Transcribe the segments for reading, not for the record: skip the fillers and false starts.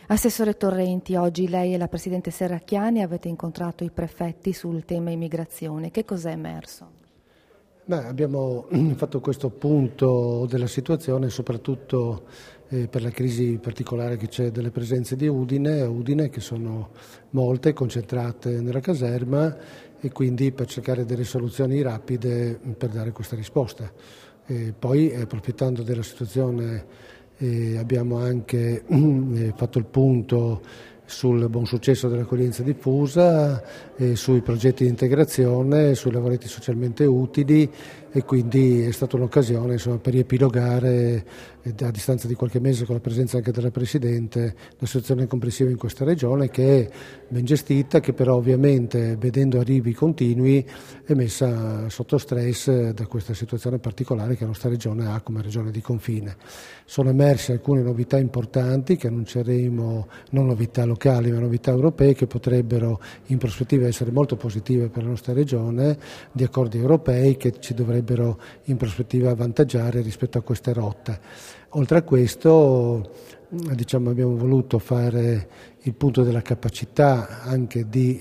Assessore Torrenti, oggi lei e la Presidente Serracchiani avete incontrato i prefetti sul tema immigrazione. Che cos'è emerso? Abbiamo fatto questo punto della situazione soprattutto per la crisi particolare che c'è delle presenze di Udine, che sono molte, concentrate nella caserma, e quindi per cercare delle soluzioni rapide per dare questa risposta. Poi, approfittando della situazione, abbiamo anche fatto il punto sul buon successo dell'accoglienza diffusa, sui progetti di integrazione, sui lavoretti socialmente utili, e quindi è stata un'occasione per riepilogare a distanza di qualche mese, con la presenza anche della Presidente, la situazione complessiva in questa regione, che è ben gestita, che però ovviamente, vedendo arrivi continui, è messa sotto stress da questa situazione particolare che la nostra regione ha come regione di confine. Sono emerse alcune novità importanti che annunceremo, non novità locali ma novità europee, che potrebbero in prospettiva essere molto positive per la nostra regione, di accordi europei che ci dovrebbero in prospettiva avvantaggiare rispetto a queste rotte. Oltre a questo, abbiamo voluto fare il punto della capacità anche di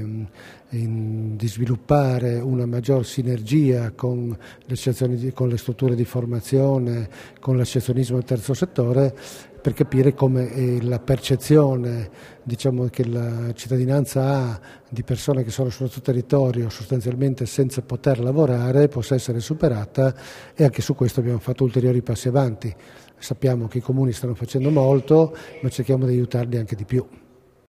sviluppare una maggior sinergia con le strutture di formazione, con l'associazionismo del terzo settore, per capire come la percezione che la cittadinanza ha di persone che sono sul nostro territorio sostanzialmente senza poter lavorare possa essere superata, e anche su questo abbiamo fatto ulteriori passi avanti. Sappiamo che i comuni stanno facendo molto, ma cerchiamo di aiutarli anche di più.